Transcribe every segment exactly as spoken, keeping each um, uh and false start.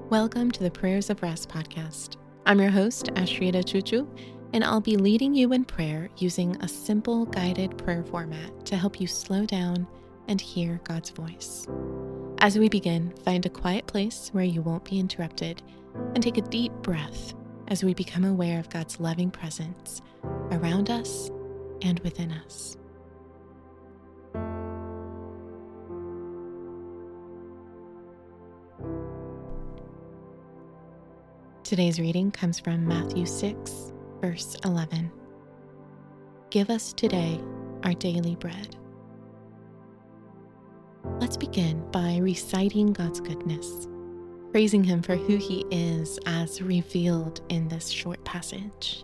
Welcome to the Prayers of Rest podcast. I'm your host, Ashrita Chuchu, and I'll be leading you in prayer using a simple guided prayer format to help you slow down and hear God's voice. As we begin, find a quiet place where you won't be interrupted and take a deep breath as we become aware of God's loving presence around us and within us. Today's reading comes from Matthew six, verse eleven. Give us today our daily bread. Let's begin by reciting God's goodness, praising Him for who He is as revealed in this short passage.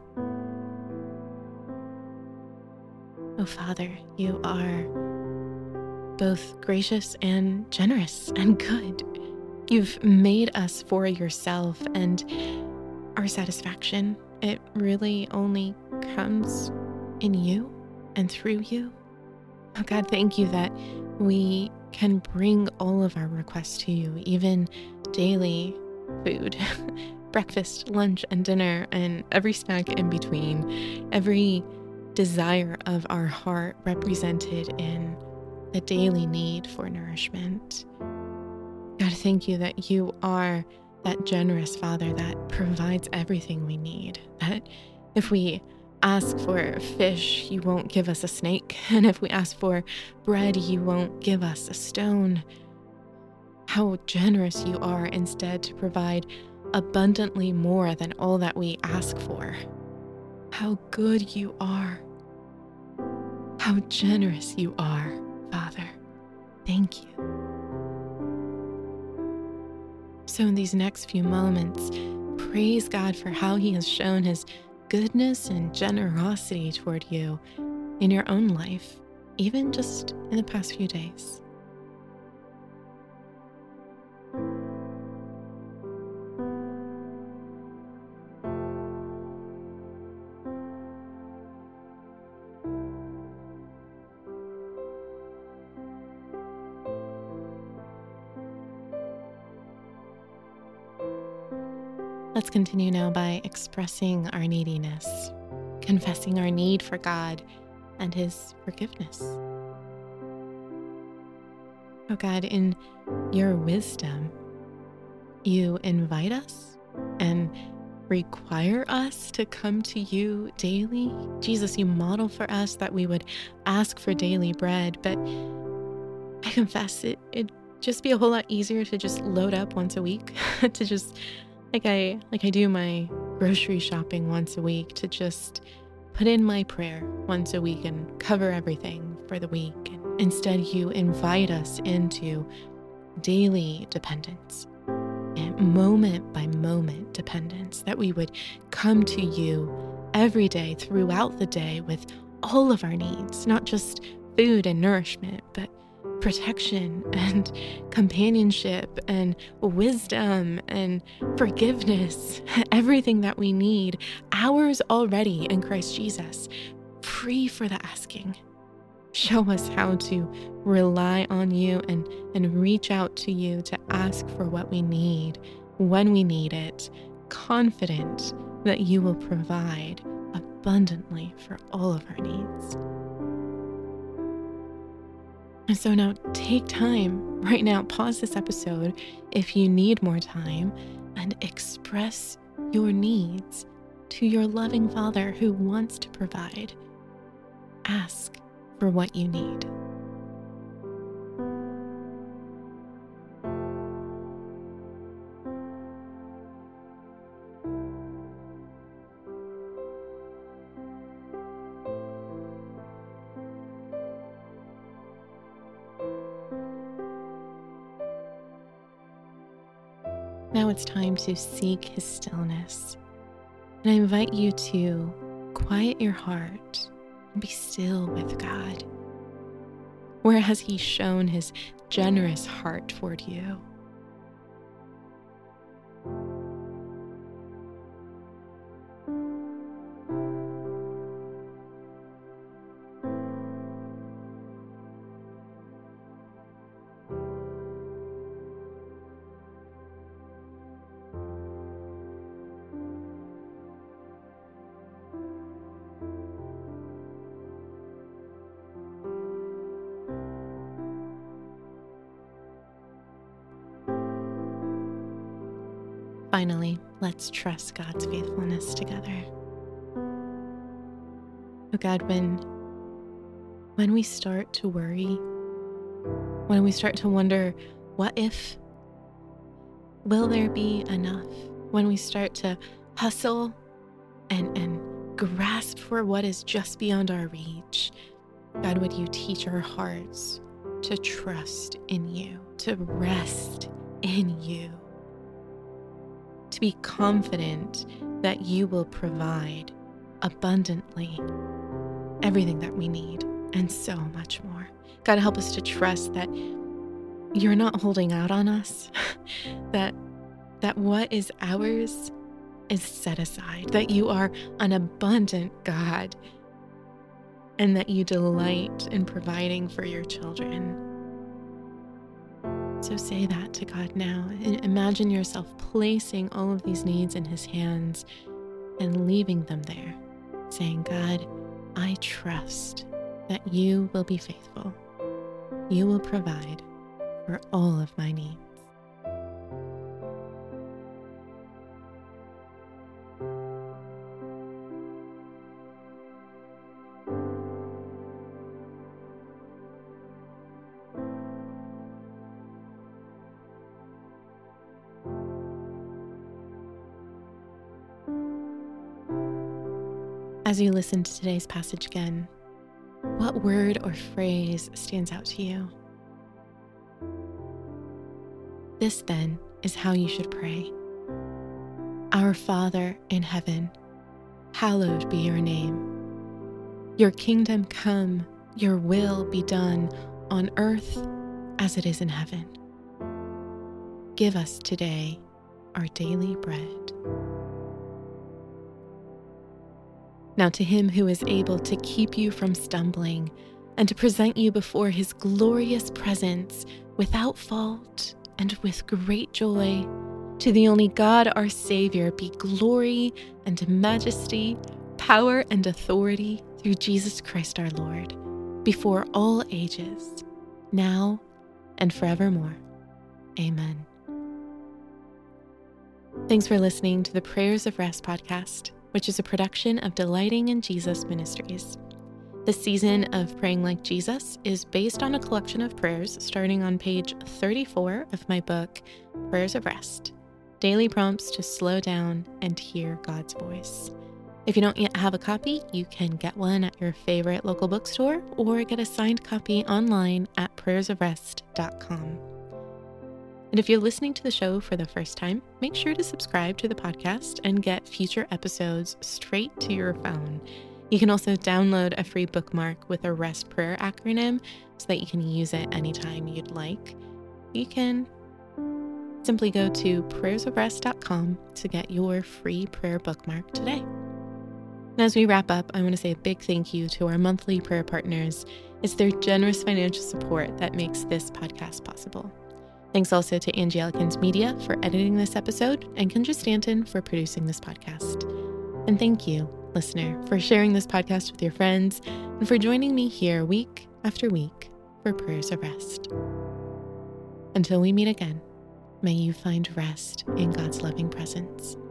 Oh Father, you are both gracious and generous and good. You've made us for yourself, and our satisfaction, it really only comes in you and through you. Oh God, thank you that we can bring all of our requests to you, even daily food, breakfast, lunch, and dinner, and every snack in between, every desire of our heart represented in the daily need for nourishment. God, thank you that you are that generous Father that provides everything we need. That if we ask for fish, you won't give us a snake. And if we ask for bread, you won't give us a stone. How generous you are instead to provide abundantly more than all that we ask for. How good you are. How generous you are, Father. Thank you. So in these next few moments, praise God for how He has shown His goodness and generosity toward you in your own life, even just in the past few days. Let's continue now by expressing our neediness, confessing our need for God and His forgiveness. Oh God, in your wisdom, you invite us and require us to come to you daily. Jesus, you model for us that we would ask for daily bread, but I confess it, it'd just be a whole lot easier to just load up once a week, to just Like I like I do my grocery shopping once a week, to just put in my prayer once a week and cover everything for the week. And instead, you invite us into daily dependence and moment by moment dependence, that we would come to you every day throughout the day with all of our needs, not just food and nourishment, but protection and companionship and wisdom and forgiveness, everything that we need, ours already in Christ Jesus, free for the asking. Show us how to rely on you and, and reach out to you to ask for what we need when we need it, confident that you will provide abundantly for all of our needs. And so now take time right now, pause this episode if you need more time, and express your needs to your loving Father who wants to provide. Ask for what you need. Now it's time to seek His stillness. And I invite you to quiet your heart and be still with God. Where has He shown His generous heart toward you? Finally, let's trust God's faithfulness together. Oh God, when, when we start to worry, when we start to wonder, what if? Will there be enough? When we start to hustle and, and grasp for what is just beyond our reach, God, would you teach our hearts to trust in you, to rest in you, to be confident that you will provide abundantly everything that we need and so much more. God, help us to trust that you're not holding out on us, that, that what is ours is set aside, that you are an abundant God, and that you delight in providing for your children. So say that to God now. Imagine yourself placing all of these needs in his hands and leaving them there, saying, God, I trust that you will be faithful. You will provide for all of my needs. As you listen to today's passage again, what word or phrase stands out to you? This, then, is how you should pray. Our Father in heaven, hallowed be your name. Your kingdom come, your will be done on earth as it is in heaven. Give us today our daily bread. Now to him who is able to keep you from stumbling and to present you before his glorious presence without fault and with great joy, to the only God our Savior be glory and majesty, power and authority through Jesus Christ our Lord, before all ages, now and forevermore. Amen. Thanks for listening to the Prayers of Rest podcast, which is a production of Delighting in Jesus Ministries. The season of Praying Like Jesus is based on a collection of prayers starting on page thirty-four of my book, Prayers of Rest, Daily Prompts to Slow Down and Hear God's Voice. If you don't yet have a copy, you can get one at your favorite local bookstore or get a signed copy online at prayers of rest dot com. And if you're listening to the show for the first time, make sure to subscribe to the podcast and get future episodes straight to your phone. You can also download a free bookmark with a REST prayer acronym so that you can use it anytime you'd like. You can simply go to prayers of rest dot com to get your free prayer bookmark today. And as we wrap up, I want to say a big thank you to our monthly prayer partners. It's their generous financial support that makes this podcast possible. Thanks also to Angie Elkins Media for editing this episode and Kendra Stanton for producing this podcast. And thank you, listener, for sharing this podcast with your friends and for joining me here week after week for Prayers of Rest. Until we meet again, may you find rest in God's loving presence.